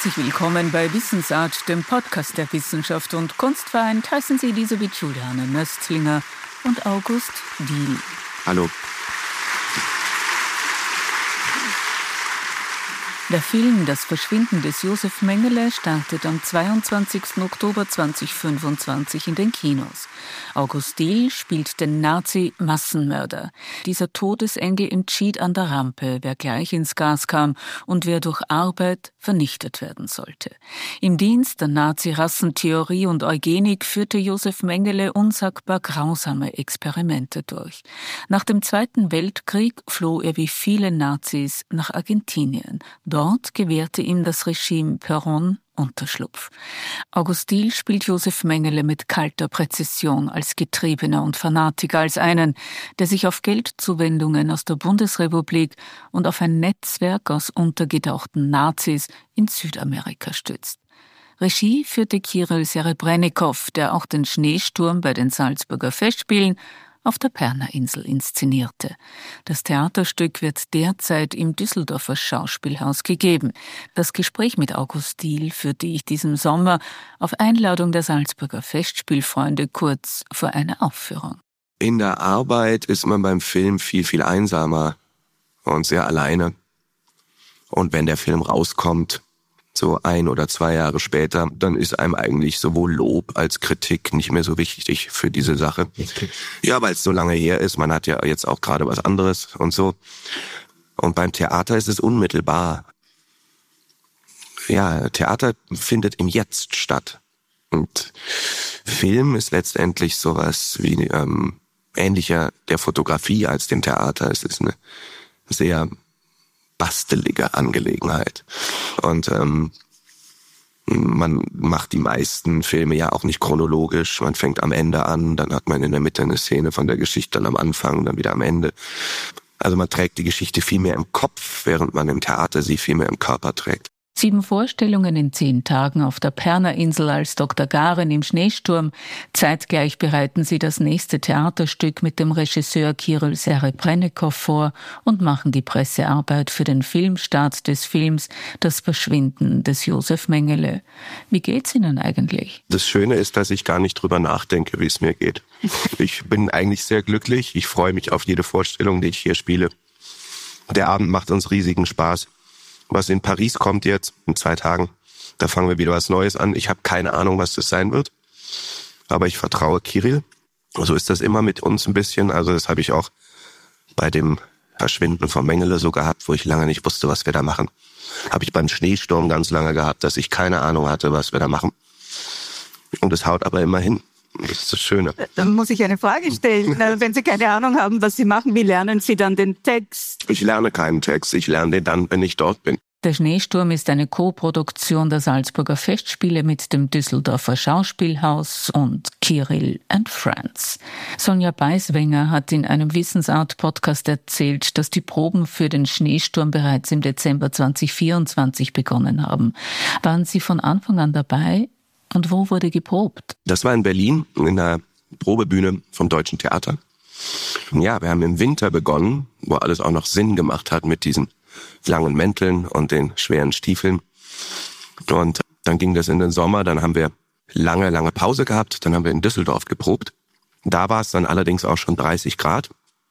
Herzlich willkommen bei Wissensart, dem Podcast der Wissenschaft und Kunst vereint. Heißen Sie Elisabeth Juliane Möstlinger und August Diehl. Hallo. Der Film Das Verschwinden des Josef Mengele startet am 22. Oktober 2025 in den Kinos. August Diehl spielt den Nazi-Massenmörder. Dieser Todesengel entschied an der Rampe, wer gleich ins Gas kam und wer durch Arbeit vernichtet werden sollte. Im Dienst der Nazi-Rassentheorie und Eugenik führte Josef Mengele unsagbar grausame Experimente durch. Nach dem Zweiten Weltkrieg floh er wie viele Nazis nach Argentinien. Dort gewährte ihm das Regime Perón Unterschlupf. August Diehl spielt Josef Mengele mit kalter Präzision als Getriebener und Fanatiker, als einen, der sich auf Geldzuwendungen aus der Bundesrepublik und auf ein Netzwerk aus untergetauchten Nazis in Südamerika stützt. Regie führte Kirill Serebrennikov, der auch den Schneesturm bei den Salzburger Festspielen auf der Perna-Insel inszenierte. Das Theaterstück wird derzeit im Düsseldorfer Schauspielhaus gegeben. Das Gespräch mit August Diehl führte ich diesen Sommer auf Einladung der Salzburger Festspielfreunde kurz vor einer Aufführung. In der Arbeit ist man beim Film viel, viel einsamer und sehr alleine. Und wenn der Film rauskommt, so 1 oder 2 Jahre später, dann ist einem eigentlich sowohl Lob als Kritik nicht mehr so wichtig für diese Sache. Ja, weil es so lange her ist, man hat ja jetzt auch gerade was anderes und so. Und beim Theater ist es unmittelbar. Ja, Theater findet im Jetzt statt. Und Film ist letztendlich sowas wie ähnlicher der Fotografie als dem Theater. Es ist eine sehr bastelige Angelegenheit. Und man macht die meisten Filme ja auch nicht chronologisch. Man fängt am Ende an, dann hat man in der Mitte eine Szene von der Geschichte, dann am Anfang, dann wieder am Ende. Also man trägt die Geschichte viel mehr im Kopf, während man im Theater sie viel mehr im Körper trägt. 7 Vorstellungen in 10 Tagen auf der Perna-Insel als Dr. Garen im Schneesturm. Zeitgleich bereiten sie das nächste Theaterstück mit dem Regisseur Kirill Serebrennikov vor und machen die Pressearbeit für den Filmstart des Films Das Verschwinden des Josef Mengele. Wie geht's Ihnen eigentlich? Das Schöne ist, dass ich gar nicht drüber nachdenke, wie es mir geht. Ich bin eigentlich sehr glücklich. Ich freue mich auf jede Vorstellung, die ich hier spiele. Der Abend macht uns riesigen Spaß. Was in Paris kommt jetzt, in 2 Tagen, da fangen wir wieder was Neues an. Ich habe keine Ahnung, was das sein wird, aber ich vertraue Kirill. So ist das immer mit uns ein bisschen. Also das habe ich auch bei dem Verschwinden von Mengele so gehabt, wo ich lange nicht wusste, was wir da machen. Habe ich beim Schneesturm ganz lange gehabt, dass ich keine Ahnung hatte, was wir da machen. Und es haut aber immer hin. Das ist das Schöne. Dann muss ich eine Frage stellen. Wenn Sie keine Ahnung haben, was Sie machen, wie lernen Sie dann den Text? Ich lerne keinen Text, ich lerne den dann, wenn ich dort bin. Der Schneesturm ist eine Co-Produktion der Salzburger Festspiele mit dem Düsseldorfer Schauspielhaus und Kirill and Friends. Sonja Beiswenger hat in einem Wissensart-Podcast erzählt, dass die Proben für den Schneesturm bereits im Dezember 2024 begonnen haben. Waren Sie von Anfang an dabei? Und wo wurde geprobt? Das war in Berlin, in der Probebühne vom Deutschen Theater. Ja, wir haben im Winter begonnen, wo alles auch noch Sinn gemacht hat mit diesen langen Mänteln und den schweren Stiefeln. Und dann ging das in den Sommer, dann haben wir lange Pause gehabt, dann haben wir in Düsseldorf geprobt. Da war es dann allerdings auch schon 30 Grad.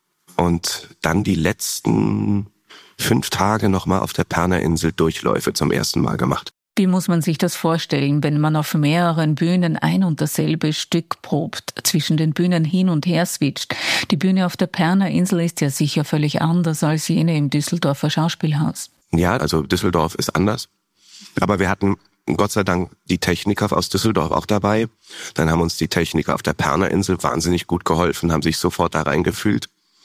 Und dann die letzten 5 Tage nochmal auf der Perna-Insel Durchläufe zum ersten Mal gemacht. Wie muss man sich das vorstellen, wenn man auf mehreren Bühnen ein und dasselbe Stück probt, zwischen den Bühnen hin und her switcht? Die Bühne auf der Perna-Insel ist ja sicher völlig anders als jene im Düsseldorfer Schauspielhaus. Ja, also Düsseldorf ist anders. Aber wir hatten Gott sei Dank die Techniker aus Düsseldorf auch dabei. Dann haben uns die Techniker auf der Perna-Insel wahnsinnig gut geholfen, haben sich sofort da reingefühlt.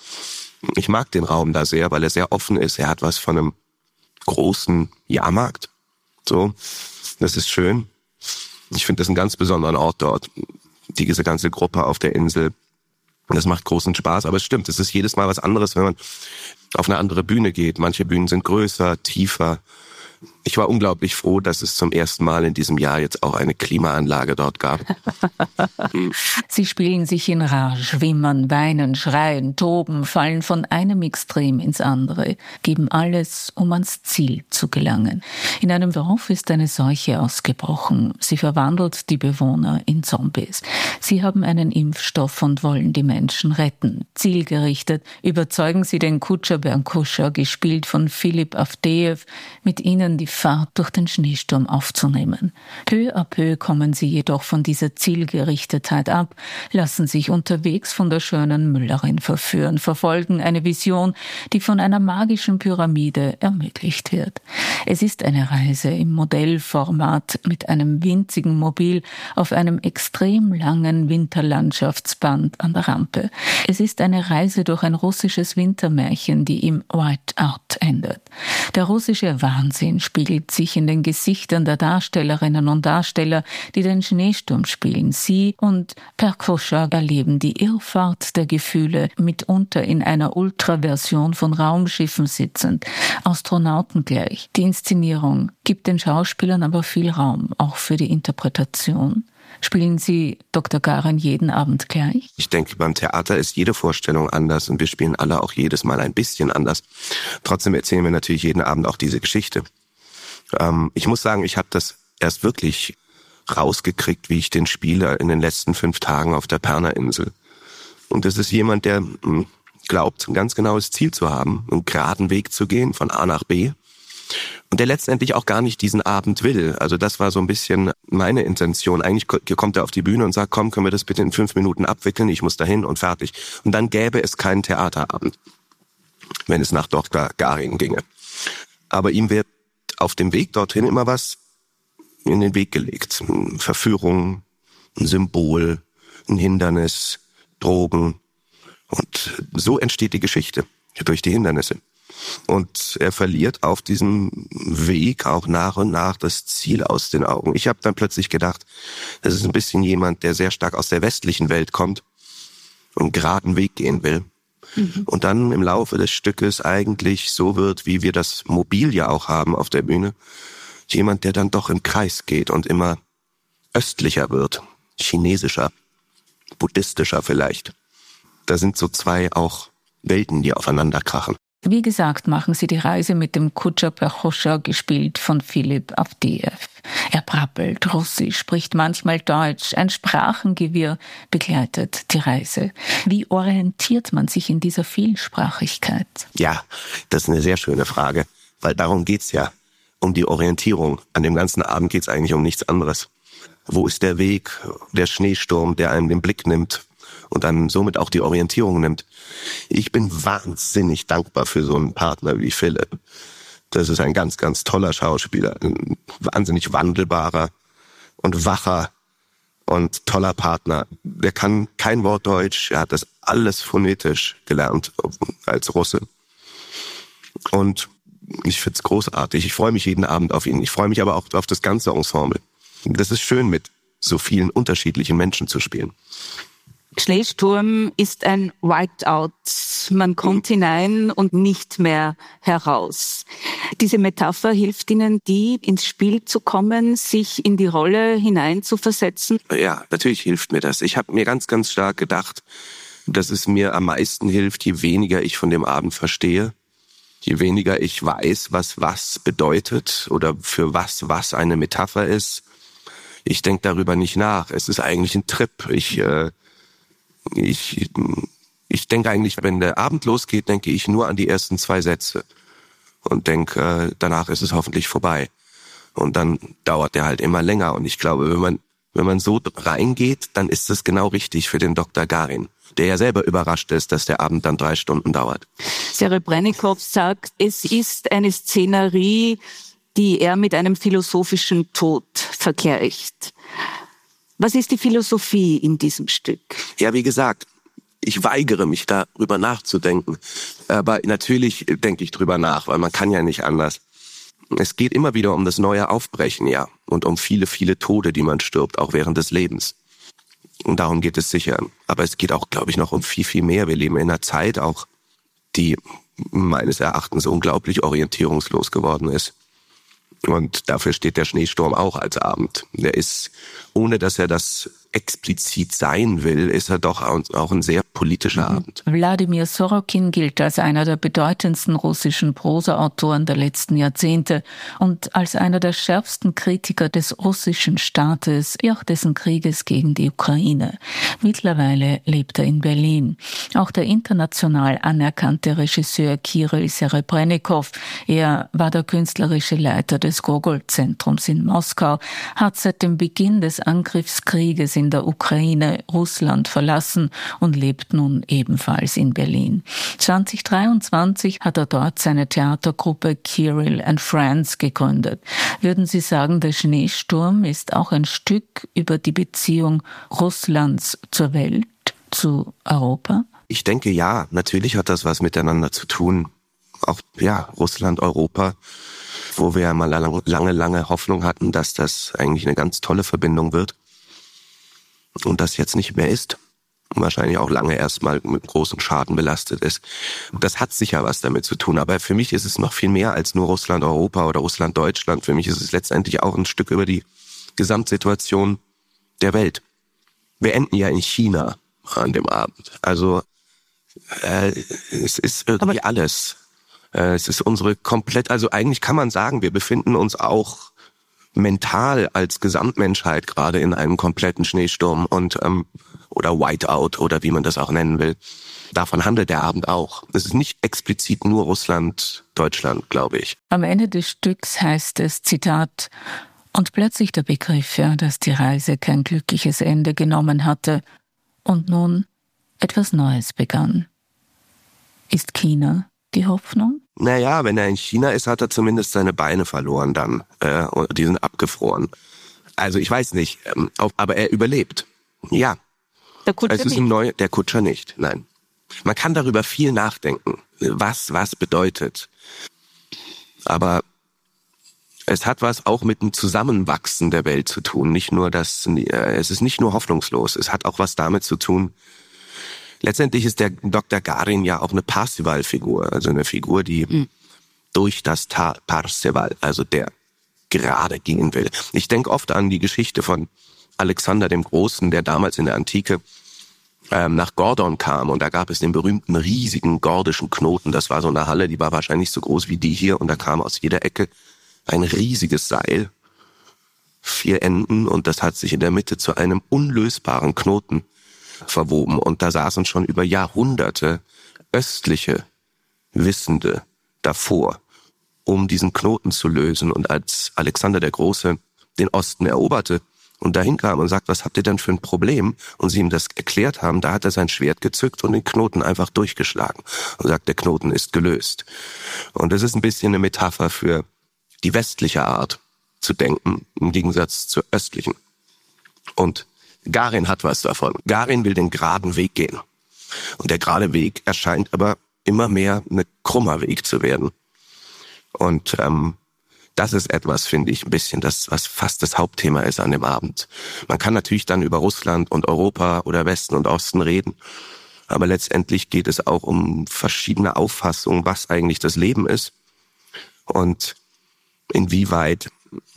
Ich mag den Raum da sehr, weil er sehr offen ist. Er hat was von einem großen Jahrmarkt. So, das ist schön. Ich finde das einen ganz besonderen Ort dort. Diese ganze Gruppe auf der Insel. Das macht großen Spaß. Aber es stimmt, es ist jedes Mal was anderes, wenn man auf eine andere Bühne geht. Manche Bühnen sind größer, tiefer, Ich war unglaublich froh, dass es zum ersten Mal in diesem Jahr jetzt auch eine Klimaanlage dort gab. Sie spielen sich in Rage, wimmern, weinen, schreien, toben, fallen von einem Extrem ins andere, geben alles, um ans Ziel zu gelangen. In einem Dorf ist eine Seuche ausgebrochen. Sie verwandelt die Bewohner in Zombies. Sie haben einen Impfstoff und wollen die Menschen retten. Zielgerichtet überzeugen sie den Kutscher Berkuscha, gespielt von Philipp Avdejew, mit ihnen die Fahrt durch den Schneesturm aufzunehmen. Peu à peu kommen sie jedoch von dieser Zielgerichtetheit ab, lassen sich unterwegs von der schönen Müllerin verführen, verfolgen eine Vision, die von einer magischen Pyramide ermöglicht wird. Es ist eine Reise im Modellformat mit einem winzigen Mobil auf einem extrem langen Winterlandschaftsband an der Rampe. Es ist eine Reise durch ein russisches Wintermärchen, die im Whiteout endet. Der russische Wahnsinn spiegelt sich in den Gesichtern der Darstellerinnen und Darsteller, die den Schneesturm spielen. Sie und Berkuscha erleben die Irrfahrt der Gefühle, mitunter in einer Ultraversion von Raumschiffen sitzend, Astronauten gleich. Die Inszenierung gibt den Schauspielern aber viel Raum, auch für die Interpretation. Spielen Sie Dr. Garin jeden Abend gleich? Ich denke, beim Theater ist jede Vorstellung anders und wir spielen alle auch jedes Mal ein bisschen anders. Trotzdem erzählen wir natürlich jeden Abend auch diese Geschichte. Ich muss sagen, ich habe das erst wirklich rausgekriegt, wie ich den spiele in den letzten 5 Tagen auf der Perna-Insel. Und das ist jemand, der glaubt, ein ganz genaues Ziel zu haben, einen geraden Weg zu gehen von A nach B. Und der letztendlich auch gar nicht diesen Abend will. Also das war so ein bisschen meine Intention. Eigentlich kommt er auf die Bühne und sagt, komm, können wir das bitte in 5 Minuten abwickeln? Ich muss dahin und fertig. Und dann gäbe es keinen Theaterabend, wenn es nach Dr. Garin ginge. Aber ihm wird auf dem Weg dorthin immer was in den Weg gelegt. Verführung, ein Symbol, ein Hindernis, Drogen. Und so entsteht die Geschichte, durch die Hindernisse. Und er verliert auf diesem Weg auch nach und nach das Ziel aus den Augen. Ich habe dann plötzlich gedacht, das ist ein bisschen jemand, der sehr stark aus der westlichen Welt kommt und einen geraden Weg gehen will. Und dann im Laufe des Stückes eigentlich so wird, wie wir das Mobil ja auch haben auf der Bühne. Jemand, der dann doch im Kreis geht und immer östlicher wird, chinesischer, buddhistischer vielleicht. Da sind so 2 auch Welten, die aufeinander krachen. Wie gesagt, machen sie die Reise mit dem Kutscher Berkuscha, gespielt von Philipp Avdejew. Er brabbelt Russisch, spricht manchmal Deutsch. Ein Sprachengewirr begleitet die Reise. Wie orientiert man sich in dieser Vielsprachigkeit? Ja, das ist eine sehr schöne Frage, weil darum geht's ja, um die Orientierung. An dem ganzen Abend geht's eigentlich um nichts anderes. Wo ist der Weg, der Schneesturm, der einem den Blick nimmt und dann somit auch die Orientierung nimmt? Ich bin wahnsinnig dankbar für so einen Partner wie Philipp. Das ist ein ganz, ganz toller Schauspieler, ein wahnsinnig wandelbarer und wacher und toller Partner. Der kann kein Wort Deutsch, er hat das alles phonetisch gelernt als Russe. Und ich find's großartig. Ich freue mich jeden Abend auf ihn. Ich freue mich aber auch auf das ganze Ensemble. Das ist schön, mit so vielen unterschiedlichen Menschen zu spielen. Schneesturm ist ein Whiteout. Man kommt hinein und nicht mehr heraus. Diese Metapher hilft Ihnen, ins Spiel zu kommen, sich in die Rolle hineinzuversetzen? Ja, natürlich hilft mir das. Ich habe mir ganz, ganz stark gedacht, dass es mir am meisten hilft, je weniger ich von dem Abend verstehe, je weniger ich weiß, was bedeutet oder für was eine Metapher ist. Ich denke darüber nicht nach. Es ist eigentlich ein Trip. Ich denke eigentlich, wenn der Abend losgeht, denke ich nur an die ersten 2 Sätze und denke, danach ist es hoffentlich vorbei. Und dann dauert der halt immer länger. Und ich glaube, wenn man so reingeht, dann ist es genau richtig für den Dr. Garin, der ja selber überrascht ist, dass der Abend dann 3 Stunden dauert. Serebrennikov sagt, es ist eine Szenerie, die er mit einem philosophischen Tod vergleicht. Was ist die Philosophie in diesem Stück? Ja, wie gesagt, ich weigere mich darüber nachzudenken. Aber natürlich denke ich drüber nach, weil man kann ja nicht anders. Es geht immer wieder um das neue Aufbrechen, ja. Und um viele, viele Tode, die man stirbt, auch während des Lebens. Und darum geht es sicher. Aber es geht auch, glaube ich, noch um viel, viel mehr. Wir leben in einer Zeit auch, die meines Erachtens unglaublich orientierungslos geworden ist. Und dafür steht der Schneesturm auch als Abend. Der ist, ohne dass er das explizit sein will, ist er doch auch ein sehr politischer Abend. Wladimir Sorokin gilt als einer der bedeutendsten russischen Prosaautoren der letzten Jahrzehnte und als einer der schärfsten Kritiker des russischen Staates, wie auch dessen Krieges gegen die Ukraine. Mittlerweile lebt er in Berlin. Auch der international anerkannte Regisseur Kirill Serebrennikov, er war der künstlerische Leiter des Gogol-Zentrums in Moskau, hat seit dem Beginn des Angriffskrieges in der Ukraine Russland verlassen und lebt nun ebenfalls in Berlin. 2023 hat er dort seine Theatergruppe Kirill and Friends gegründet. Würden Sie sagen, der Schneesturm ist auch ein Stück über die Beziehung Russlands zur Welt, zu Europa? Ich denke, ja, natürlich hat das was miteinander zu tun. Auch, ja, Russland, Europa, wo wir ja mal lange Hoffnung hatten, dass das eigentlich eine ganz tolle Verbindung wird. Und das jetzt nicht mehr ist. Und wahrscheinlich auch lange erstmal mit großen Schaden belastet ist. Das hat sicher was damit zu tun. Aber für mich ist es noch viel mehr als nur Russland, Europa oder Russland, Deutschland. Für mich ist es letztendlich auch ein Stück über die Gesamtsituation der Welt. Wir enden ja in China an dem Abend. Also es ist irgendwie alles. Es ist also eigentlich kann man sagen, wir befinden uns auch mental als Gesamtmenschheit gerade in einem kompletten Schneesturm und oder Whiteout oder wie man das auch nennen will. Davon handelt der Abend auch. Es ist nicht explizit nur Russland, Deutschland, glaube ich. Am Ende des Stücks heißt es, Zitat, und plötzlich der Begriff, dass die Reise kein glückliches Ende genommen hatte und nun etwas Neues begann. Ist China die Hoffnung? Naja, wenn er in China ist, hat er zumindest seine Beine verloren dann. Die sind abgefroren. Also ich weiß nicht, aber er überlebt. Ja. Der Kutscher nicht. Der Kutscher nicht, nein. Man kann darüber viel nachdenken, was bedeutet. Aber es hat was auch mit dem Zusammenwachsen der Welt zu tun. Es ist nicht nur hoffnungslos, es hat auch was damit zu tun. Letztendlich ist der Dr. Garin ja auch eine Parseval-Figur, also eine Figur, die durch das Parseval, also der gerade gehen will. Ich denke oft an die Geschichte von Alexander dem Großen, der damals in der Antike nach Gordon kam und da gab es den berühmten riesigen gordischen Knoten. Das war so eine Halle, die war wahrscheinlich so groß wie die hier und da kam aus jeder Ecke ein riesiges Seil, 4 Enden und das hat sich in der Mitte zu einem unlösbaren Knoten verwoben. Und da saßen schon über Jahrhunderte östliche Wissende davor, um diesen Knoten zu lösen. Und als Alexander der Große den Osten eroberte und dahin kam und sagt, was habt ihr denn für ein Problem? Und sie ihm das erklärt haben, da hat er sein Schwert gezückt und den Knoten einfach durchgeschlagen und sagt, der Knoten ist gelöst. Und das ist ein bisschen eine Metapher für die westliche Art zu denken, im Gegensatz zur östlichen. Und Garin hat was davon. Garin will den geraden Weg gehen. Und der gerade Weg erscheint aber immer mehr ein krummer Weg zu werden. Und das ist etwas, finde ich, ein bisschen das, was fast das Hauptthema ist an dem Abend. Man kann natürlich dann über Russland und Europa oder Westen und Osten reden. Aber letztendlich geht es auch um verschiedene Auffassungen, was eigentlich das Leben ist. Und inwieweit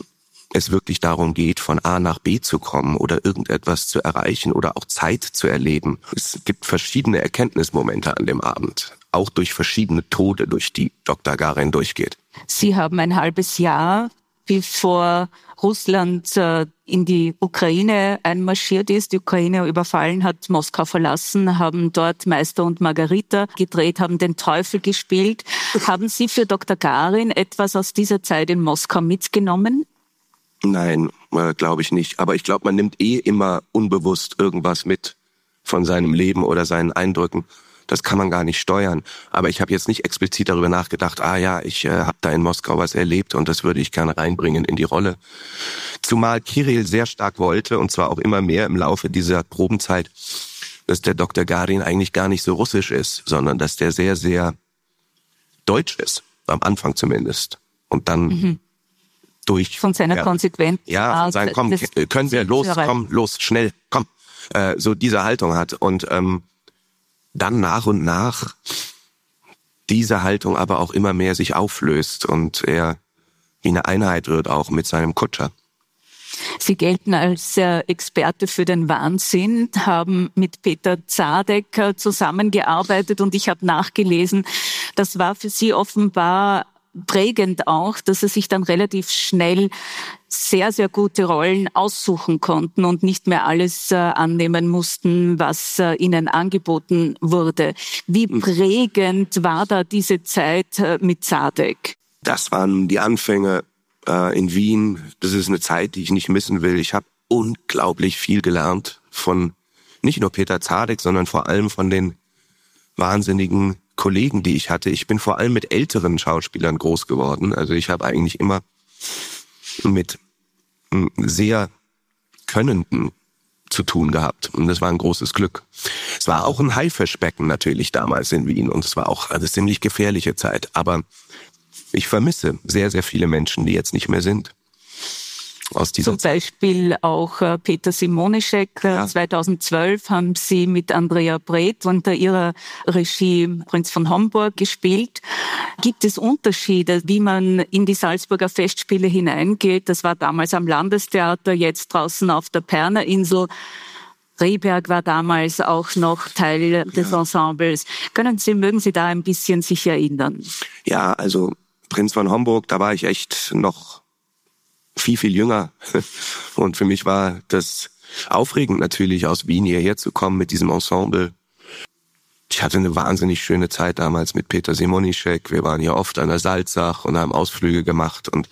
es wirklich darum geht, von A nach B zu kommen oder irgendetwas zu erreichen oder auch Zeit zu erleben. Es gibt verschiedene Erkenntnismomente an dem Abend, auch durch verschiedene Tode, durch die Dr. Garin durchgeht. Sie haben ein halbes Jahr, bevor Russland in die Ukraine einmarschiert ist, die Ukraine überfallen hat, Moskau verlassen, haben dort Meister und Margarita gedreht, haben den Teufel gespielt. Haben Sie für Dr. Garin etwas aus dieser Zeit in Moskau mitgenommen? Nein, glaube ich nicht. Aber ich glaube, man nimmt immer unbewusst irgendwas mit von seinem Leben oder seinen Eindrücken. Das kann man gar nicht steuern. Aber ich habe jetzt nicht explizit darüber nachgedacht, ich habe da in Moskau was erlebt und das würde ich gerne reinbringen in die Rolle. Zumal Kirill sehr stark wollte, und zwar auch immer mehr im Laufe dieser Probenzeit, dass der Dr. Garin eigentlich gar nicht so russisch ist, sondern dass der sehr, sehr deutsch ist. Am Anfang zumindest. Und dann von seiner Konsequenz. Ja, von seinem, komm, können wir, los, schnell, komm. So diese Haltung hat. Und dann nach und nach diese Haltung aber auch immer mehr sich auflöst und er wie eine Einheit wird, auch mit seinem Kutscher. Sie gelten als Experte für den Wahnsinn, haben mit Peter Zadek zusammengearbeitet und ich habe nachgelesen, das war für Sie offenbar prägend auch, dass Sie sich dann relativ schnell sehr, sehr gute Rollen aussuchen konnten und nicht mehr alles annehmen mussten, was Ihnen angeboten wurde. Wie prägend war da diese Zeit mit Zadek? Das waren die Anfänge in Wien. Das ist eine Zeit, die ich nicht missen will. Ich habe unglaublich viel gelernt von nicht nur Peter Zadek, sondern vor allem von den wahnsinnigen Kollegen, die ich hatte. Ich bin vor allem mit älteren Schauspielern groß geworden. Also ich habe eigentlich immer mit sehr Könnenden zu tun gehabt. Und das war ein großes Glück. Es war auch ein Haifischbecken natürlich damals in Wien. Und es war auch eine ziemlich gefährliche Zeit. Aber ich vermisse sehr, sehr viele Menschen, die jetzt nicht mehr sind. Aus dieser Zum Beispiel auch Peter Simonischek. Ja. 2012 haben Sie mit Andrea Breth unter ihrer Regie Prinz von Homburg gespielt. Gibt es Unterschiede, wie man in die Salzburger Festspiele hineingeht? Das war damals am Landestheater, jetzt draußen auf der Pernerinsel. Rehberg war damals auch noch Teil des Ensembles. Mögen Sie da ein bisschen sich erinnern? Ja, also Prinz von Homburg, da war ich echt noch viel, viel jünger. Und für mich war das aufregend natürlich, aus Wien hierher zu kommen mit diesem Ensemble. Ich hatte eine wahnsinnig schöne Zeit damals mit Peter Simonischek. Wir waren hier oft an der Salzach und haben Ausflüge gemacht. Und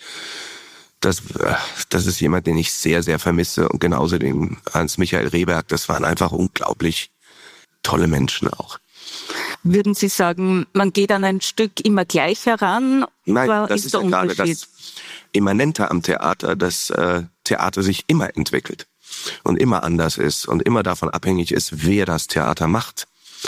das ist jemand, den ich sehr, sehr vermisse. Und genauso den Hans-Michael Rehberg. Das waren einfach unglaublich tolle Menschen auch. Würden Sie sagen, man geht an ein Stück immer gleich heran? Nein, oder das ist ja gerade das Immanente am Theater, dass Theater sich immer entwickelt und immer anders ist und immer davon abhängig ist, wer das Theater macht.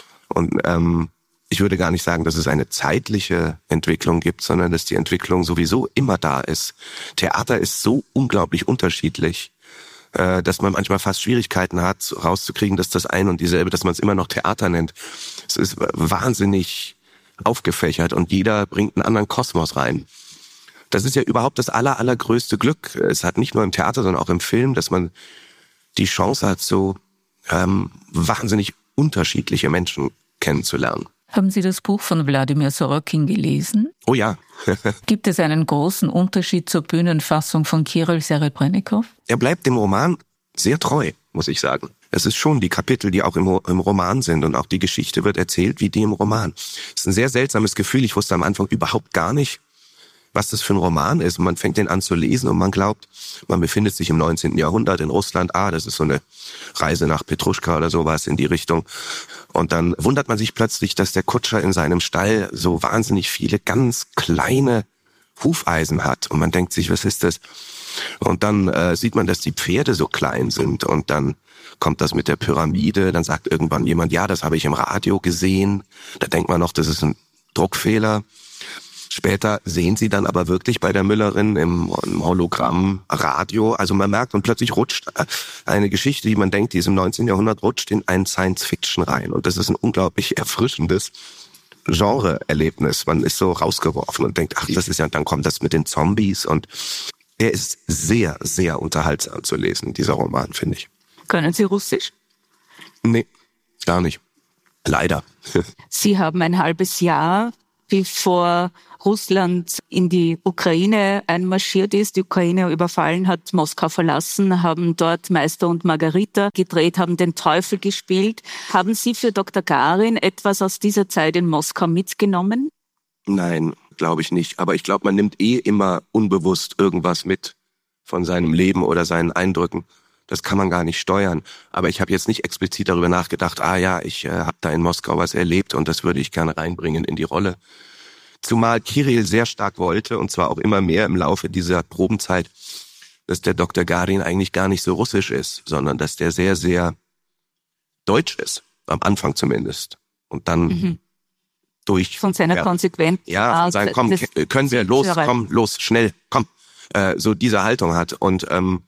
Und ich würde gar nicht sagen, dass es eine zeitliche Entwicklung gibt, sondern dass die Entwicklung sowieso immer da ist. Theater ist so unglaublich unterschiedlich, dass man manchmal fast Schwierigkeiten hat, rauszukriegen, dass das ein und dieselbe, dass man es immer noch Theater nennt. Es ist wahnsinnig aufgefächert und jeder bringt einen anderen Kosmos rein. Das ist ja überhaupt das allergrößte Glück. Es hat nicht nur im Theater, sondern auch im Film, dass man die Chance hat, so wahnsinnig unterschiedliche Menschen kennenzulernen. Haben Sie das Buch von Wladimir Sorokin gelesen? Oh ja. Gibt es einen großen Unterschied zur Bühnenfassung von Kirill Serebrennikov? Er bleibt dem Roman sehr treu, muss ich sagen. Es ist schon die Kapitel, die auch im Roman sind und auch die Geschichte wird erzählt wie die im Roman. Es ist ein sehr seltsames Gefühl. Ich wusste am Anfang überhaupt gar nicht, was das für ein Roman ist. Und man fängt den an zu lesen und man glaubt, man befindet sich im 19. Jahrhundert in Russland. Das ist so eine Reise nach Petruschka oder sowas in die Richtung. Und dann wundert man sich plötzlich, dass der Kutscher in seinem Stall so wahnsinnig viele ganz kleine Hufeisen hat. Und man denkt sich, was ist das? Und dann sieht man, dass die Pferde so klein sind. Und dann kommt das mit der Pyramide. Dann sagt irgendwann jemand, ja, das habe ich im Radio gesehen. Da denkt man noch, das ist ein Druckfehler. Später sehen sie dann aber wirklich bei der Müllerin im Hologramm Radio. Also man merkt, und plötzlich rutscht eine Geschichte, die man denkt, die ist im 19. Jahrhundert, rutscht in ein Science-Fiction rein. Und das ist ein unglaublich erfrischendes Genre-Erlebnis. Man ist so rausgeworfen und denkt, ach, das ist ja, dann kommt das mit den Zombies. Und er ist sehr, sehr unterhaltsam zu lesen, dieser Roman, finde ich. Können Sie Russisch? Nee, gar nicht. Leider. Sie haben ein halbes Jahr, bevor Russland in die Ukraine einmarschiert ist, die Ukraine überfallen hat, Moskau verlassen, haben dort Meister und Margarita gedreht, haben den Teufel gespielt. Haben Sie für Dr. Garin etwas aus dieser Zeit in Moskau mitgenommen? Nein, glaube ich nicht. Aber ich glaube, man nimmt immer unbewusst irgendwas mit von seinem Leben oder seinen Eindrücken. Das kann man gar nicht steuern. Aber ich habe jetzt nicht explizit darüber nachgedacht, ich habe da in Moskau was erlebt und das würde ich gerne reinbringen in die Rolle. Zumal Kirill sehr stark wollte, und zwar auch immer mehr im Laufe dieser Probenzeit, dass der Dr. Garin eigentlich gar nicht so russisch ist, sondern dass der sehr, sehr deutsch ist. Am Anfang zumindest. Und dann durch... Von seiner Konsequenz. Ja, von seinen, komm, können wir, los, schnell, komm. So diese Haltung hat. Und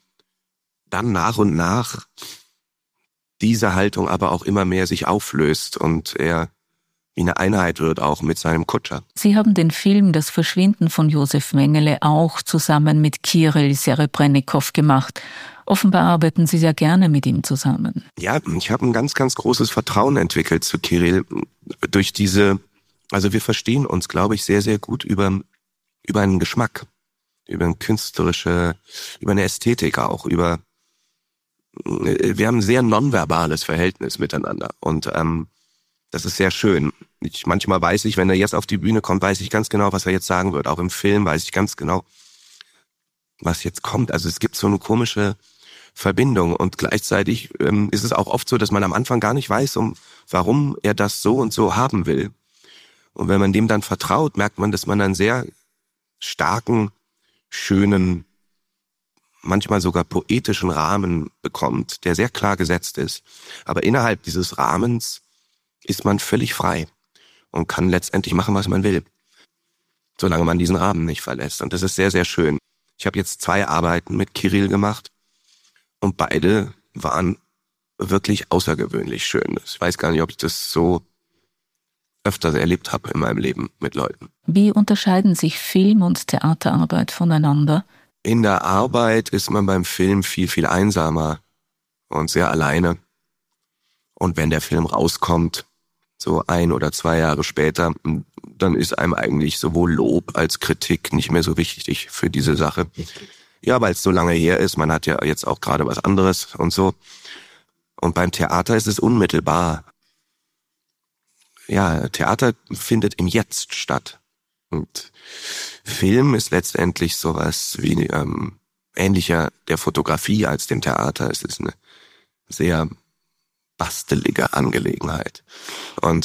dann nach und nach diese Haltung aber auch immer mehr sich auflöst und er wie eine Einheit wird, auch mit seinem Kutscher. Sie haben den Film Das Verschwinden von Josef Mengele auch zusammen mit Kirill Serebrennikov gemacht. Offenbar arbeiten Sie sehr gerne mit ihm zusammen. Ja, ich habe ein ganz, ganz großes Vertrauen entwickelt zu Kirill durch also wir verstehen uns, glaube ich, sehr, sehr gut über einen Geschmack, über eine künstlerische, über eine Ästhetik auch, wir haben ein sehr nonverbales Verhältnis miteinander und das ist sehr schön. Manchmal weiß ich, wenn er jetzt auf die Bühne kommt, weiß ich ganz genau, was er jetzt sagen wird. Auch im Film weiß ich ganz genau, was jetzt kommt. Also es gibt so eine komische Verbindung und gleichzeitig ist es auch oft so, dass man am Anfang gar nicht weiß, warum er das so und so haben will. Und wenn man dem dann vertraut, merkt man, dass man einen sehr starken, schönen, manchmal sogar poetischen Rahmen bekommt, der sehr klar gesetzt ist. Aber innerhalb dieses Rahmens ist man völlig frei und kann letztendlich machen, was man will, solange man diesen Rahmen nicht verlässt. Und das ist sehr, sehr schön. Ich habe jetzt 2 Arbeiten mit Kirill gemacht und beide waren wirklich außergewöhnlich schön. Ich weiß gar nicht, ob ich das so öfter erlebt habe in meinem Leben mit Leuten. Wie unterscheiden sich Film- und Theaterarbeit voneinander? In der Arbeit ist man beim Film viel, viel einsamer und sehr alleine. Und wenn der Film rauskommt, so 1 oder 2 Jahre später, dann ist einem eigentlich sowohl Lob als Kritik nicht mehr so wichtig für diese Sache. Ja, weil es so lange her ist, man hat ja jetzt auch gerade was anderes und so. Und beim Theater ist es unmittelbar. Ja, Theater findet im Jetzt statt. Und Film ist letztendlich sowas wie ähnlicher der Fotografie als dem Theater. Es ist eine sehr bastelige Angelegenheit. Und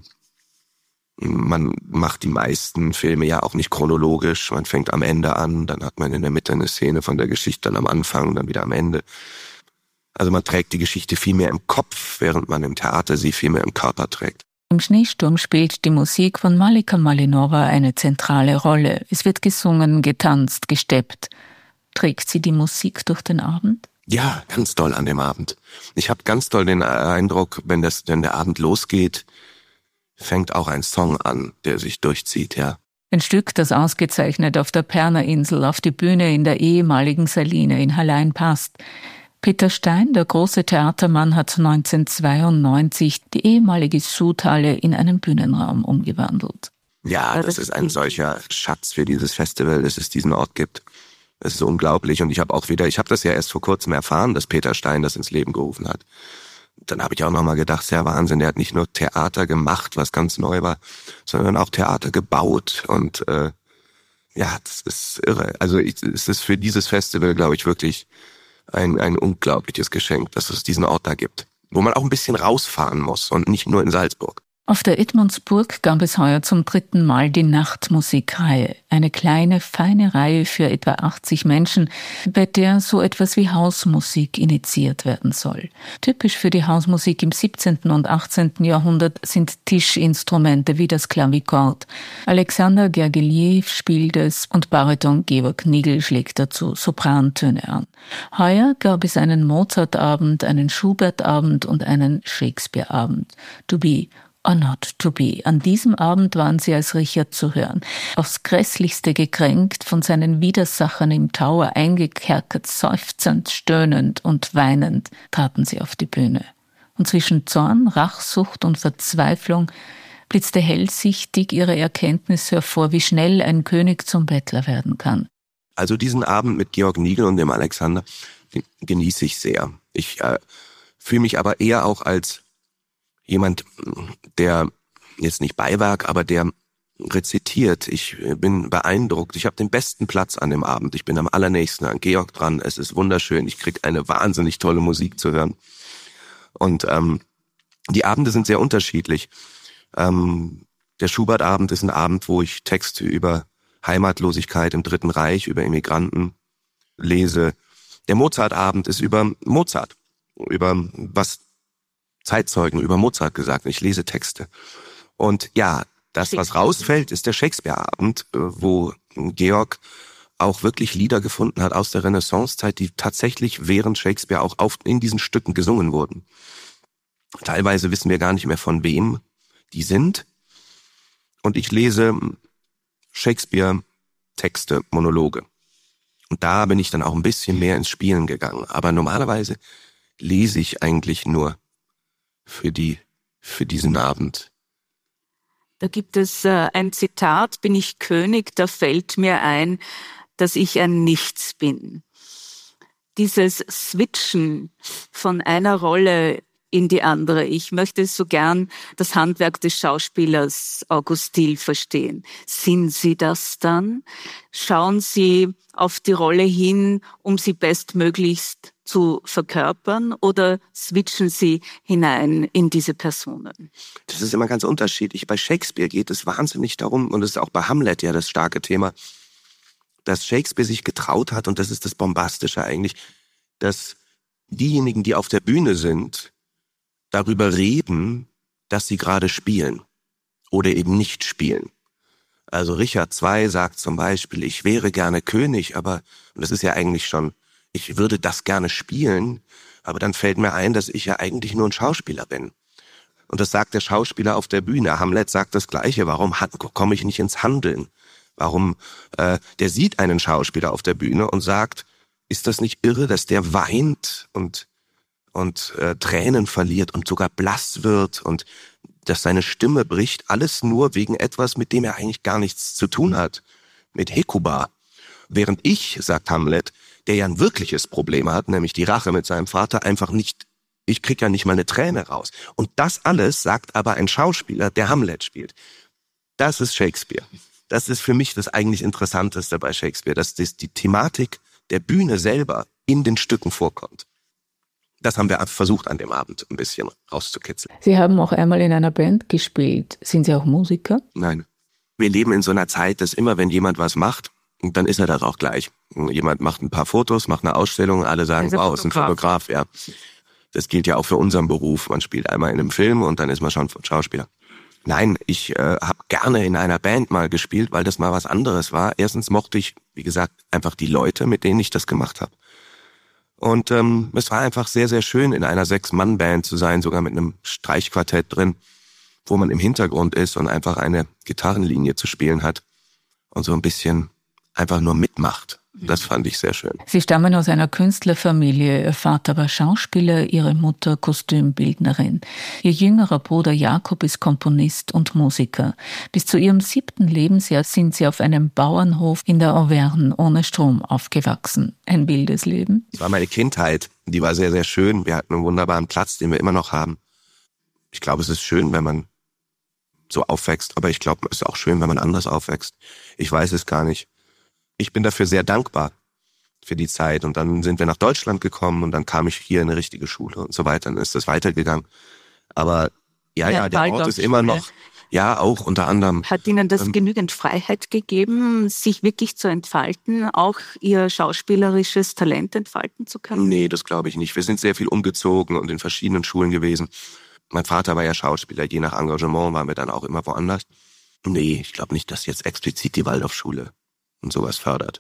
man macht die meisten Filme ja auch nicht chronologisch. Man fängt am Ende an, dann hat man in der Mitte eine Szene von der Geschichte, dann am Anfang, dann wieder am Ende. Also man trägt die Geschichte viel mehr im Kopf, während man im Theater sie viel mehr im Körper trägt. Im Schneesturm spielt die Musik von Malika Malinova eine zentrale Rolle. Es wird gesungen, getanzt, gesteppt. Trägt sie die Musik durch den Abend? Ja, ganz doll an dem Abend. Ich habe ganz doll den Eindruck, wenn der Abend losgeht, fängt auch ein Song an, der sich durchzieht, ja. Ein Stück, das ausgezeichnet auf der Perner-Insel auf die Bühne in der ehemaligen Saline in Hallein passt. Peter Stein, der große Theatermann, hat 1992 die ehemalige Sudhalle in einen Bühnenraum umgewandelt. Ja, das ist ein solcher Schatz für dieses Festival, dass es diesen Ort gibt. Das ist unglaublich. Und ich habe das ja erst vor kurzem erfahren, dass Peter Stein das ins Leben gerufen hat. Dann habe ich auch nochmal gedacht, ja Wahnsinn, der hat nicht nur Theater gemacht, was ganz neu war, sondern auch Theater gebaut. Und ja, das ist irre. Also es ist für dieses Festival, glaube ich, wirklich ein unglaubliches Geschenk, dass es diesen Ort da gibt, wo man auch ein bisschen rausfahren muss und nicht nur in Salzburg. Auf der Edmundsburg gab es heuer zum 3. Mal die Nachtmusikreihe. Eine kleine, feine Reihe für etwa 80 Menschen, bei der so etwas wie Hausmusik initiiert werden soll. Typisch für die Hausmusik im 17. und 18. Jahrhundert sind Tischinstrumente wie das Klavichord. Alexander Gergelier spielt es und Bariton Georg Nigl schlägt dazu Soprantöne an. Heuer gab es einen Mozartabend, einen Schubertabend und einen Shakespeare-Abend. To be or not to be. An diesem Abend waren sie als Richard zu hören. Aufs Grässlichste gekränkt, von seinen Widersachern im Tower eingekerkert, seufzend, stöhnend und weinend, traten sie auf die Bühne. Und zwischen Zorn, Rachsucht und Verzweiflung blitzte hellsichtig ihre Erkenntnis hervor, wie schnell ein König zum Bettler werden kann. Also diesen Abend mit Georg Nigl und dem Alexander, den genieße ich sehr. Ich fühle mich aber eher auch als jemand, der jetzt nicht Beiwerk, aber der rezitiert. Ich bin beeindruckt. Ich habe den besten Platz an dem Abend. Ich bin am allernächsten an Georg dran. Es ist wunderschön. Ich kriege eine wahnsinnig tolle Musik zu hören. Und die Abende sind sehr unterschiedlich. Der Schubert-Abend ist ein Abend, wo ich Texte über Heimatlosigkeit im Dritten Reich, über Immigranten lese. Der Mozart-Abend ist über Mozart, über was Zeitzeugen über Mozart gesagt. Ich lese Texte. Und ja, das, was rausfällt, ist der Shakespeare-Abend, wo Georg auch wirklich Lieder gefunden hat aus der Renaissancezeit, die tatsächlich während Shakespeare auch in diesen Stücken gesungen wurden. Teilweise wissen wir gar nicht mehr, von wem die sind. und ich lese Shakespeare-Texte, Monologe. Und da bin ich dann auch ein bisschen mehr ins Spielen gegangen. Aber normalerweise lese ich eigentlich nur für diesen Abend. Da gibt es ein Zitat: Bin ich König, da fällt mir ein, dass ich ein Nichts bin. Dieses Switchen von einer Rolle in die andere. Ich möchte so gern das Handwerk des Schauspielers August Diel verstehen. Sind Sie das dann? Schauen Sie auf die Rolle hin, um sie bestmöglichst zu verkörpern, oder switchen Sie hinein in diese Personen? Das ist immer ganz unterschiedlich. Bei Shakespeare geht es wahnsinnig darum, und das ist auch bei Hamlet ja das starke Thema, dass Shakespeare sich getraut hat, und das ist das Bombastische eigentlich, dass diejenigen, die auf der Bühne sind, darüber reden, dass sie gerade spielen oder eben nicht spielen. Also Richard II sagt zum Beispiel, ich wäre gerne König, aber, und das ist ja eigentlich schon, ich würde das gerne spielen, aber dann fällt mir ein, dass ich ja eigentlich nur ein Schauspieler bin. Und das sagt der Schauspieler auf der Bühne. Hamlet sagt das Gleiche. Warum komme ich nicht ins Handeln? Warum, der sieht einen Schauspieler auf der Bühne und sagt, ist das nicht irre, dass der weint und Tränen verliert und sogar blass wird und dass seine Stimme bricht, alles nur wegen etwas, mit dem er eigentlich gar nichts zu tun hat, mit Hekuba. Während ich, sagt Hamlet, der ja ein wirkliches Problem hat, nämlich die Rache mit seinem Vater, einfach nicht, ich krieg ja nicht mal eine Träne raus. Und das alles sagt aber ein Schauspieler, der Hamlet spielt. Das ist Shakespeare. Das ist für mich das eigentlich Interessanteste bei Shakespeare, dass die Thematik der Bühne selber in den Stücken vorkommt. Das haben wir versucht an dem Abend ein bisschen rauszukitzeln. Sie haben auch einmal in einer Band gespielt. Sind Sie auch Musiker? Nein. Wir leben in so einer Zeit, dass immer, wenn jemand was macht, dann ist er das auch gleich. Jemand macht ein paar Fotos, macht eine Ausstellung, alle sagen, wow, ist ein Fotograf. Ja. Das gilt ja auch für unseren Beruf. Man spielt einmal in einem Film und dann ist man schon Schauspieler. Nein, ich habe gerne in einer Band mal gespielt, weil das mal was anderes war. Erstens mochte ich, wie gesagt, einfach die Leute, mit denen ich das gemacht habe. Und es war einfach sehr, sehr schön, in einer 6-Mann-Band zu sein, sogar mit einem Streichquartett drin, wo man im Hintergrund ist und einfach eine Gitarrenlinie zu spielen hat und so ein bisschen einfach nur mitmacht. Das fand ich sehr schön. Sie stammen aus einer Künstlerfamilie. Ihr Vater war Schauspieler, Ihre Mutter Kostümbildnerin. Ihr jüngerer Bruder Jakob ist Komponist und Musiker. Bis zu ihrem 7. Lebensjahr sind Sie auf einem Bauernhof in der Auvergne ohne Strom aufgewachsen. Ein wildes Leben? Es war meine Kindheit. Die war sehr, sehr schön. Wir hatten einen wunderbaren Platz, den wir immer noch haben. Ich glaube, es ist schön, wenn man so aufwächst. Aber ich glaube, es ist auch schön, wenn man anders aufwächst. Ich weiß es gar nicht. Ich bin dafür sehr dankbar für die Zeit. Und dann sind wir nach Deutschland gekommen und dann kam ich hier in eine richtige Schule und so weiter. Dann ist das weitergegangen. Aber ja, der Ort ist immer noch, ja, auch unter anderem. Hat Ihnen das genügend Freiheit gegeben, sich wirklich zu entfalten, auch Ihr schauspielerisches Talent entfalten zu können? Nee, das glaube ich nicht. Wir sind sehr viel umgezogen und in verschiedenen Schulen gewesen. Mein Vater war ja Schauspieler. Je nach Engagement waren wir dann auch immer woanders. Nee, ich glaube nicht, dass jetzt explizit die Waldorfschule und sowas fördert.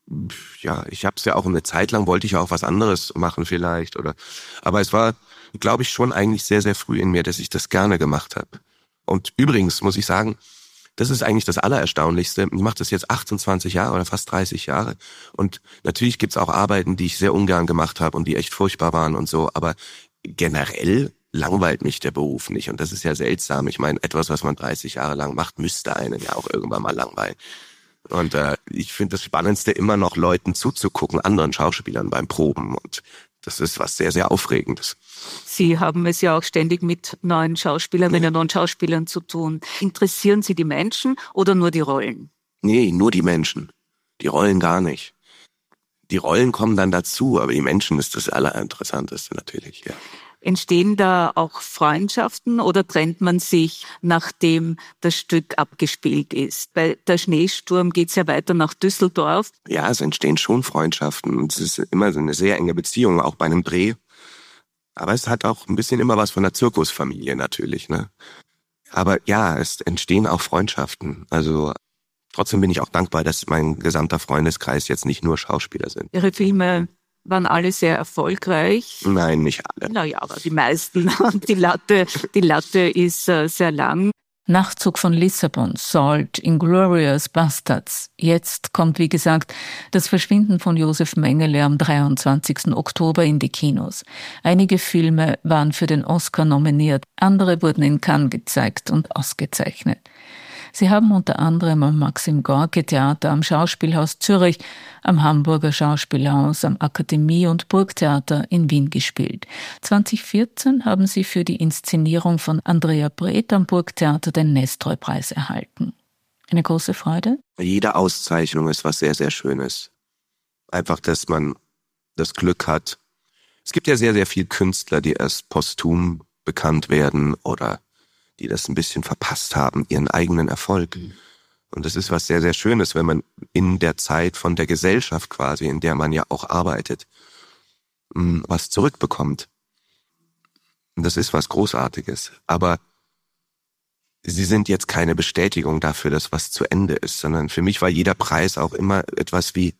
Ja, ich habe es ja auch eine Zeit lang, wollte ich auch was anderes machen vielleicht, oder. Aber es war, glaube ich, schon eigentlich sehr, sehr früh in mir, dass ich das gerne gemacht habe. Und übrigens muss ich sagen, das ist eigentlich das Allererstaunlichste. Ich mache das jetzt 28 Jahre oder fast 30 Jahre. Und natürlich gibt's auch Arbeiten, die ich sehr ungern gemacht habe und die echt furchtbar waren und so. Aber generell langweilt mich der Beruf nicht. Und das ist ja seltsam. Ich meine, etwas, was man 30 Jahre lang macht, müsste einen ja auch irgendwann mal langweilen. Und ich finde das Spannendste immer noch, Leuten zuzugucken, anderen Schauspielern beim Proben. Und das ist was sehr, sehr Aufregendes. Sie haben es ja auch ständig mit neuen Schauspielerinnen und Schauspielern zu tun. Interessieren Sie die Menschen oder nur die Rollen? Nee, nur die Menschen. Die Rollen gar nicht. Die Rollen kommen dann dazu, aber die Menschen ist das Allerinteressanteste natürlich, ja. Entstehen da auch Freundschaften oder trennt man sich, nachdem das Stück abgespielt ist? Bei Der Schneesturm geht's ja weiter nach Düsseldorf. Ja, es entstehen schon Freundschaften und es ist immer so eine sehr enge Beziehung, auch bei einem Dreh. Aber es hat auch ein bisschen immer was von der Zirkusfamilie natürlich, ne? Aber ja, es entstehen auch Freundschaften. Also trotzdem bin ich auch dankbar, dass mein gesamter Freundeskreis jetzt nicht nur Schauspieler sind. Ihre Filme waren alle sehr erfolgreich. Nein, nicht alle. Naja, aber die meisten. Und die Latte ist sehr lang. Nachzug von Lissabon, Salt, Inglourious Basterds. Jetzt kommt, wie gesagt, das Verschwinden von Josef Mengele am 23. Oktober in die Kinos. Einige Filme waren für den Oscar nominiert, andere wurden in Cannes gezeigt und ausgezeichnet. Sie haben unter anderem am Maxim-Gorki-Theater, am Schauspielhaus Zürich, am Hamburger Schauspielhaus, am Akademie- und Burgtheater in Wien gespielt. 2014 haben sie für die Inszenierung von Andrea Breth am Burgtheater den Nestroy-Preis erhalten. Eine große Freude? Jede Auszeichnung ist was sehr, sehr Schönes. Einfach, dass man das Glück hat. Es gibt ja sehr, sehr viele Künstler, die erst posthum bekannt werden oder die das ein bisschen verpasst haben, ihren eigenen Erfolg. Und das ist was sehr, sehr Schönes, wenn man in der Zeit von der Gesellschaft quasi, in der man ja auch arbeitet, was zurückbekommt. Und das ist was Großartiges. Aber sie sind jetzt keine Bestätigung dafür, dass was zu Ende ist, sondern für mich war jeder Preis auch immer etwas wie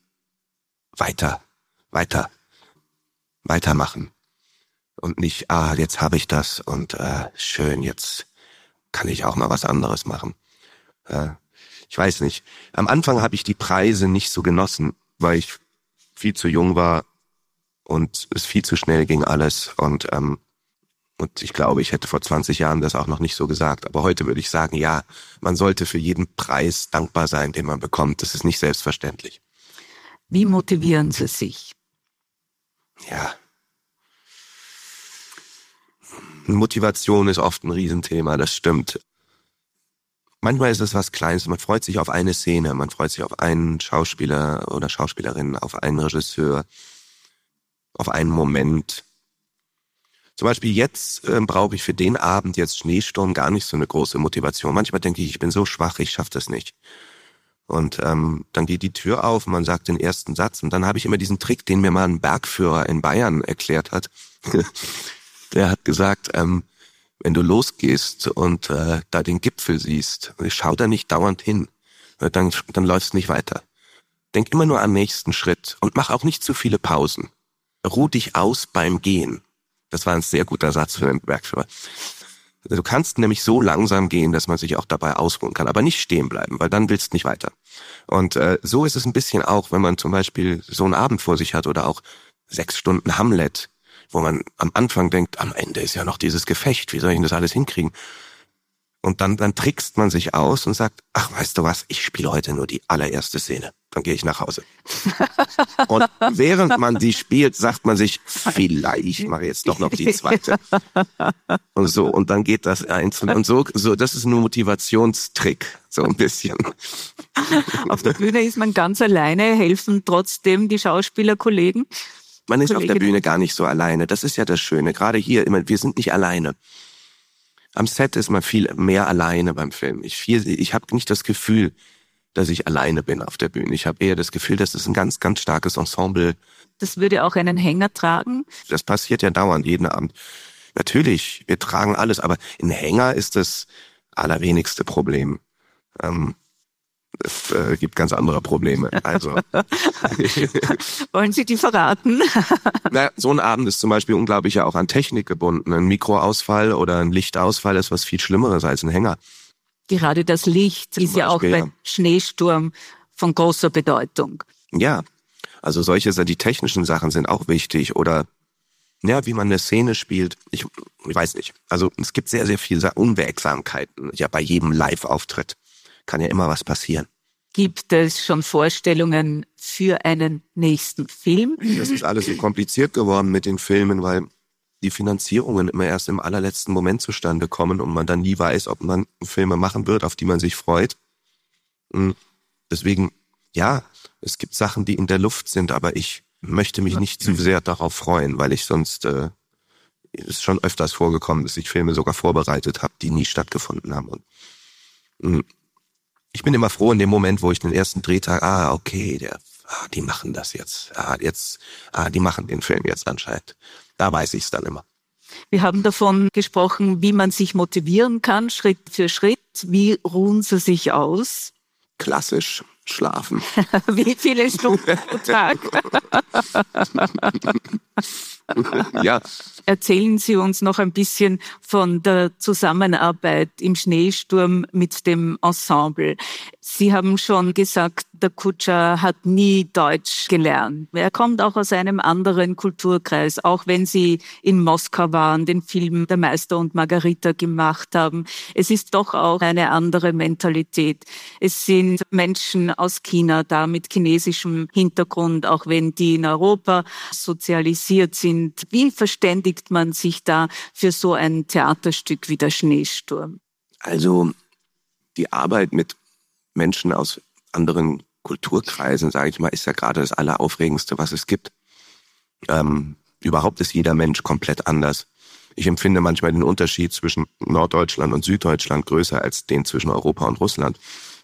weitermachen. Und nicht, jetzt habe ich das und schön, jetzt kann ich auch mal was anderes machen. Ich weiß nicht. Am Anfang habe ich die Preise nicht so genossen, weil ich viel zu jung war und es viel zu schnell ging alles. Und ich glaube, ich hätte vor 20 Jahren das auch noch nicht so gesagt. Aber heute würde ich sagen, ja, man sollte für jeden Preis dankbar sein, den man bekommt. Das ist nicht selbstverständlich. Wie motivieren Sie sich? Ja. Motivation ist oft ein Riesenthema, das stimmt. Manchmal ist es was Kleines, man freut sich auf eine Szene, man freut sich auf einen Schauspieler oder Schauspielerin, auf einen Regisseur, auf einen Moment. Zum Beispiel jetzt brauche ich für den Abend jetzt Schneesturm gar nicht so eine große Motivation. Manchmal denke ich bin so schwach, ich schaffe das nicht. Und dann geht die Tür auf, man sagt den ersten Satz und dann habe ich immer diesen Trick, den mir mal ein Bergführer in Bayern erklärt hat. Der hat gesagt, wenn du losgehst und da den Gipfel siehst, schau da nicht dauernd hin, dann läufst du nicht weiter. Denk immer nur am nächsten Schritt und mach auch nicht zu viele Pausen. Ruh dich aus beim Gehen. Das war ein sehr guter Satz für den Bergführer. Du kannst nämlich so langsam gehen, dass man sich auch dabei ausruhen kann, aber nicht stehen bleiben, weil dann willst du nicht weiter. Und so ist es ein bisschen auch, wenn man zum Beispiel so einen Abend vor sich hat oder auch 6 Stunden Hamlet, wo man am Anfang denkt, am Ende ist ja noch dieses Gefecht, wie soll ich denn das alles hinkriegen? Und dann trickst man sich aus und sagt, ach, weißt du was, ich spiele heute nur die allererste Szene. Dann gehe ich nach Hause. Und während man die spielt, sagt man sich, vielleicht mache ich jetzt doch noch die zweite. Und so, und dann geht das einzeln. Und so, das ist ein Motivationstrick, so ein bisschen. Auf der Bühne ist man ganz alleine, helfen trotzdem die Schauspielerkollegen? Man ist auf der Bühne gar nicht so alleine. Das ist ja das Schöne. Gerade hier, wir sind nicht alleine. Am Set ist man viel mehr alleine beim Film. Ich habe nicht das Gefühl, dass ich alleine bin auf der Bühne. Ich habe eher das Gefühl, dass es ein ganz, ganz starkes Ensemble. Das würde auch einen Hänger tragen? Das passiert ja dauernd, jeden Abend. Natürlich, wir tragen alles, aber ein Hänger ist das allerwenigste Problem. Es gibt ganz andere Probleme. Also wollen Sie die verraten? Na, so ein Abend ist zum Beispiel unglaublich ja auch an Technik gebunden. Ein Mikroausfall oder ein Lichtausfall ist was viel Schlimmeres als ein Hänger. Gerade das Licht ist ja auch bei Schneesturm von großer Bedeutung. Ja, also die technischen Sachen sind auch wichtig. Oder ja, wie man eine Szene spielt. Ich weiß nicht. Also es gibt sehr, sehr viele Unwägsamkeiten. Ja, bei jedem Live-Auftritt kann ja immer was passieren. Gibt es schon Vorstellungen für einen nächsten Film? Das ist alles so kompliziert geworden mit den Filmen, weil die Finanzierungen immer erst im allerletzten Moment zustande kommen und man dann nie weiß, ob man Filme machen wird, auf die man sich freut. Deswegen, ja, es gibt Sachen, die in der Luft sind, aber ich möchte mich nicht zu sehr darauf freuen, weil ich sonst, es ist schon öfters vorgekommen, dass ich Filme sogar vorbereitet habe, die nie stattgefunden haben. Und ich bin immer froh in dem Moment, wo ich den ersten Drehtag, okay, die machen das jetzt. Die machen den Film jetzt anscheinend. Da weiß ich es dann immer. Wir haben davon gesprochen, wie man sich motivieren kann, Schritt für Schritt. Wie ruhen Sie sich aus? Klassisch schlafen. Wie viele Stunden pro Tag? Ja. Erzählen Sie uns noch ein bisschen von der Zusammenarbeit im Schneesturm mit dem Ensemble. Sie haben schon gesagt, der Kutscher hat nie Deutsch gelernt. Er kommt auch aus einem anderen Kulturkreis, auch wenn Sie in Moskau waren, den Film Der Meister und Margarita gemacht haben. Es ist doch auch eine andere Mentalität. Es sind Menschen aus China da mit chinesischem Hintergrund, auch wenn die in Europa sozialisiert sind. Wie verständigt man sich da für so ein Theaterstück wie der Schneesturm? Also die Arbeit mit Menschen aus anderen Kulturkreisen, sage ich mal, ist ja gerade das Alleraufregendste, was es gibt. Überhaupt ist jeder Mensch komplett anders. Ich empfinde manchmal den Unterschied zwischen Norddeutschland und Süddeutschland größer als den zwischen Europa und Russland.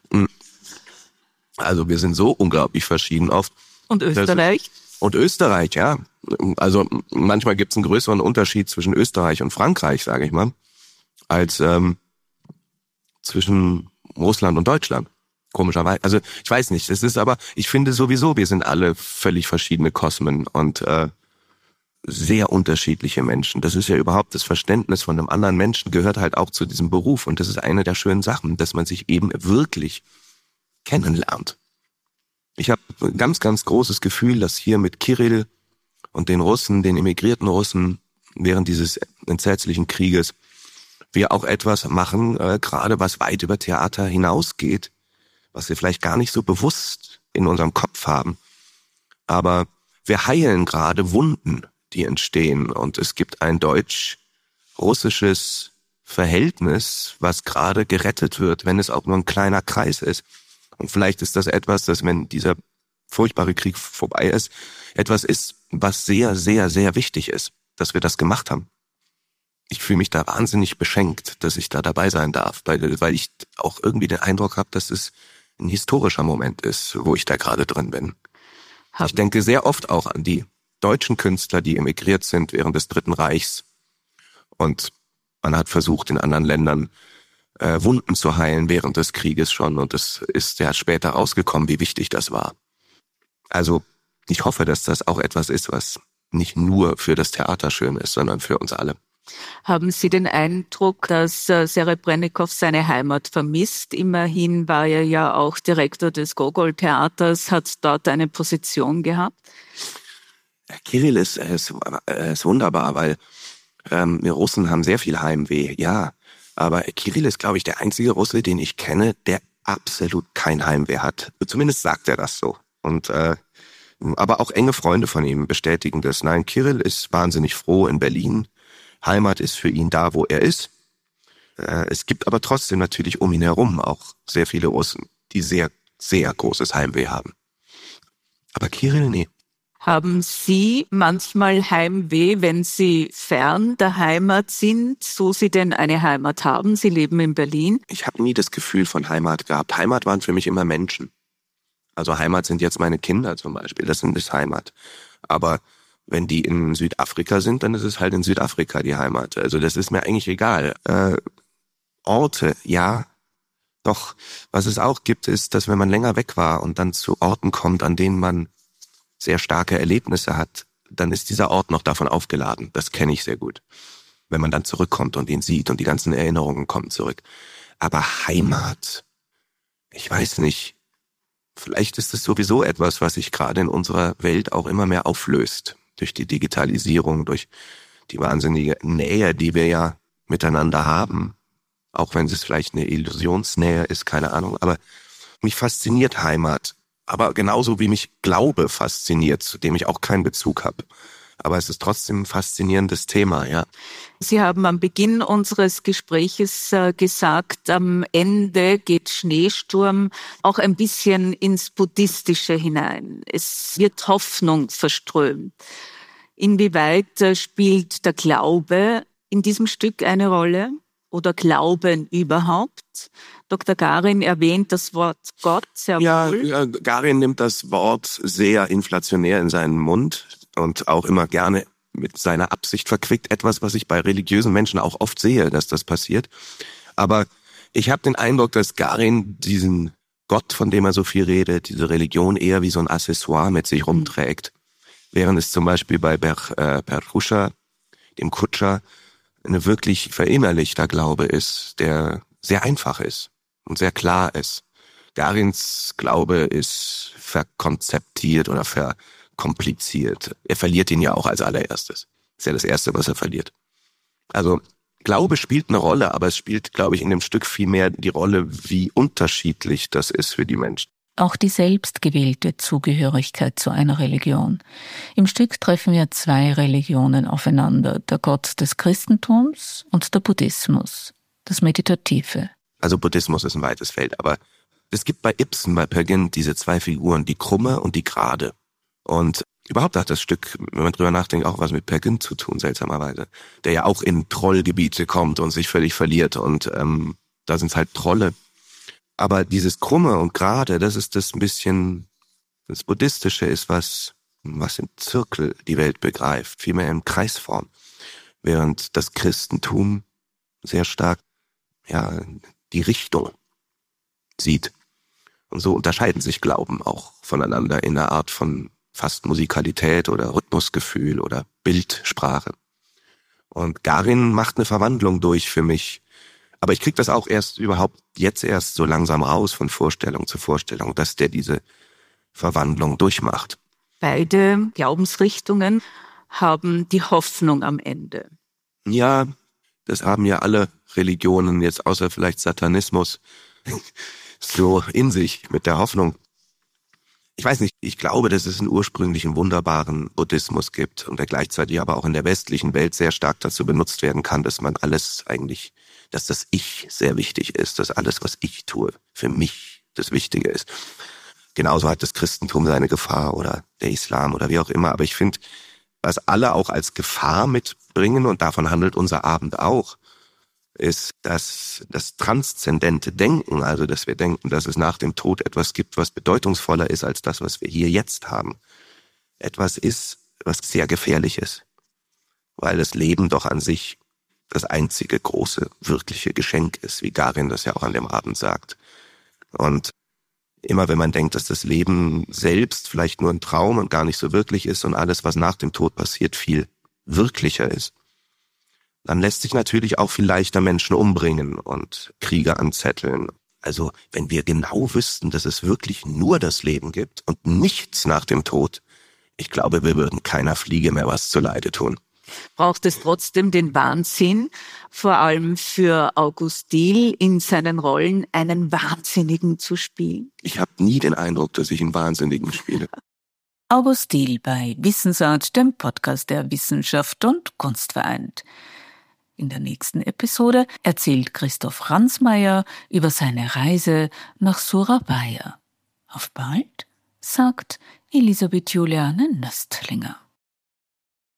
Also wir sind so unglaublich verschieden oft. Und Österreich? Und Österreich, ja. Also manchmal gibt es einen größeren Unterschied zwischen Österreich und Frankreich, sage ich mal, als zwischen Russland und Deutschland. Komischerweise. Also ich weiß nicht, es ist aber, ich finde sowieso, wir sind alle völlig verschiedene Kosmen und sehr unterschiedliche Menschen. Das ist ja überhaupt das Verständnis von einem anderen Menschen, gehört halt auch zu diesem Beruf. Und das ist eine der schönen Sachen, dass man sich eben wirklich kennenlernt. Ich habe ein ganz, ganz großes Gefühl, dass hier mit Kirill und den Russen, den emigrierten Russen, während dieses entsetzlichen Krieges, wir auch etwas machen, gerade was weit über Theater hinausgeht, was wir vielleicht gar nicht so bewusst in unserem Kopf haben. Aber wir heilen gerade Wunden, die entstehen. Und es gibt ein deutsch-russisches Verhältnis, was gerade gerettet wird, wenn es auch nur ein kleiner Kreis ist. Und vielleicht ist das etwas, dass, wenn dieser furchtbare Krieg vorbei ist, etwas ist, was sehr, sehr, sehr wichtig ist, dass wir das gemacht haben. Ich fühle mich da wahnsinnig beschenkt, dass ich da dabei sein darf, weil ich auch irgendwie den Eindruck habe, dass es ein historischer Moment ist, wo ich da gerade drin bin. Ich denke sehr oft auch an die deutschen Künstler, die emigriert sind während des Dritten Reichs. Und man hat versucht, in anderen Ländern Wunden zu heilen während des Krieges schon. Und es ist ja später rausgekommen, wie wichtig das war. Also ich hoffe, dass das auch etwas ist, was nicht nur für das Theater schön ist, sondern für uns alle. Haben Sie den Eindruck, dass Serebrennikov seine Heimat vermisst? Immerhin war er ja auch Direktor des Gogol-Theaters, hat dort eine Position gehabt. Kirill ist wunderbar, weil wir Russen haben sehr viel Heimweh, ja. Aber Kirill ist, glaube ich, der einzige Russe, den ich kenne, der absolut kein Heimweh hat. Zumindest sagt er das so. Und aber auch enge Freunde von ihm bestätigen das. Nein, Kirill ist wahnsinnig froh in Berlin. Heimat ist für ihn da, wo er ist. Es gibt aber trotzdem natürlich um ihn herum auch sehr viele Russen, die sehr, sehr großes Heimweh haben. Aber Kirill, nee. Haben Sie manchmal Heimweh, wenn Sie fern der Heimat sind, so Sie denn eine Heimat haben? Sie leben in Berlin. Ich habe nie das Gefühl von Heimat gehabt. Heimat waren für mich immer Menschen. Also Heimat sind jetzt meine Kinder zum Beispiel, das ist Heimat. Aber wenn die in Südafrika sind, dann ist es halt in Südafrika die Heimat. Also das ist mir eigentlich egal. Orte, ja, doch. Was es auch gibt, ist, dass wenn man länger weg war und dann zu Orten kommt, an denen man sehr starke Erlebnisse hat, dann ist dieser Ort noch davon aufgeladen. Das kenne ich sehr gut. Wenn man dann zurückkommt und ihn sieht und die ganzen Erinnerungen kommen zurück. Aber Heimat, ich weiß nicht. Vielleicht ist es sowieso etwas, was sich gerade in unserer Welt auch immer mehr auflöst. Durch die Digitalisierung, durch die wahnsinnige Nähe, die wir ja miteinander haben. Auch wenn es vielleicht eine Illusionsnähe ist, keine Ahnung. Aber mich fasziniert Heimat. Aber genauso wie mich Glaube fasziniert, zu dem ich auch keinen Bezug habe. Aber es ist trotzdem ein faszinierendes Thema, ja. Sie haben am Beginn unseres Gespräches gesagt, am Ende geht Schneesturm auch ein bisschen ins Buddhistische hinein. Es wird Hoffnung verströmt. Inwieweit spielt der Glaube in diesem Stück eine Rolle? Oder Glauben überhaupt? Dr. Garin erwähnt das Wort Gott sehr wohl. Ja, Garin nimmt das Wort sehr inflationär in seinen Mund und auch immer gerne mit seiner Absicht verquickt. Etwas, was ich bei religiösen Menschen auch oft sehe, dass das passiert. Aber ich habe den Eindruck, dass Garin diesen Gott, von dem er so viel redet, diese Religion eher wie so ein Accessoire mit sich rumträgt. Während es zum Beispiel bei Berusha, dem Kutscher, eine wirklich verinnerlichter Glaube ist, der sehr einfach ist und sehr klar ist. Garins Glaube ist verkonzeptiert oder verkompliziert. Er verliert ihn ja auch als allererstes. Ist ja das Erste, was er verliert. Also Glaube spielt eine Rolle, aber es spielt, glaube ich, in dem Stück viel mehr die Rolle, wie unterschiedlich das ist für die Menschen. Auch die selbstgewählte Zugehörigkeit zu einer Religion. Im Stück treffen wir zwei Religionen aufeinander, der Gott des Christentums und der Buddhismus, das Meditative. Also Buddhismus ist ein weites Feld, aber es gibt bei Ibsen, bei Peer Gynt diese zwei Figuren, die Krumme und die Gerade. Und überhaupt hat das Stück, wenn man drüber nachdenkt, auch was mit Peer Gynt zu tun, seltsamerweise. Der ja auch in Trollgebiete kommt und sich völlig verliert und da sind es halt Trolle. Aber dieses Krumme und Gerade, das ist das ein bisschen, das Buddhistische ist was im Zirkel die Welt begreift, vielmehr in Kreisform. Während das Christentum sehr stark, die Richtung sieht. Und so unterscheiden sich Glauben auch voneinander in einer Art von fast Musikalität oder Rhythmusgefühl oder Bildsprache. Und Garin macht eine Verwandlung durch für mich. Aber ich krieg das auch erst so langsam raus von Vorstellung zu Vorstellung, dass der diese Verwandlung durchmacht. Beide Glaubensrichtungen haben die Hoffnung am Ende. Ja, das haben ja alle Religionen, jetzt außer vielleicht Satanismus, so in sich mit der Hoffnung. Ich weiß nicht, ich glaube, dass es einen ursprünglichen, wunderbaren Buddhismus gibt und der gleichzeitig aber auch in der westlichen Welt sehr stark dazu benutzt werden kann, dass man alles eigentlich, dass das Ich sehr wichtig ist, dass alles, was ich tue, für mich das Wichtige ist. Genauso hat das Christentum seine Gefahr oder der Islam oder wie auch immer. Aber ich finde, was alle auch als Gefahr mitbringen, und davon handelt unser Abend auch, ist, dass das transzendente Denken, also dass wir denken, dass es nach dem Tod etwas gibt, was bedeutungsvoller ist als das, was wir hier jetzt haben. Etwas ist, was sehr gefährlich ist, weil das Leben doch an sich das einzige große, wirkliche Geschenk ist, wie Garin das ja auch an dem Abend sagt. Und immer wenn man denkt, dass das Leben selbst vielleicht nur ein Traum und gar nicht so wirklich ist und alles, was nach dem Tod passiert, viel wirklicher ist, dann lässt sich natürlich auch viel leichter Menschen umbringen und Kriege anzetteln. Also wenn wir genau wüssten, dass es wirklich nur das Leben gibt und nichts nach dem Tod, ich glaube, wir würden keiner Fliege mehr was zuleide tun. Braucht es trotzdem den Wahnsinn, vor allem für August Diehl in seinen Rollen einen Wahnsinnigen zu spielen? Ich habe nie den Eindruck, dass ich einen Wahnsinnigen spiele. August Diehl bei Wissensart, dem Podcast der Wissenschaft und Kunst vereint. In der nächsten Episode erzählt Christoph Ransmayr über seine Reise nach Surabaya. Auf bald, sagt Elisabeth Juliane Nöstlinger.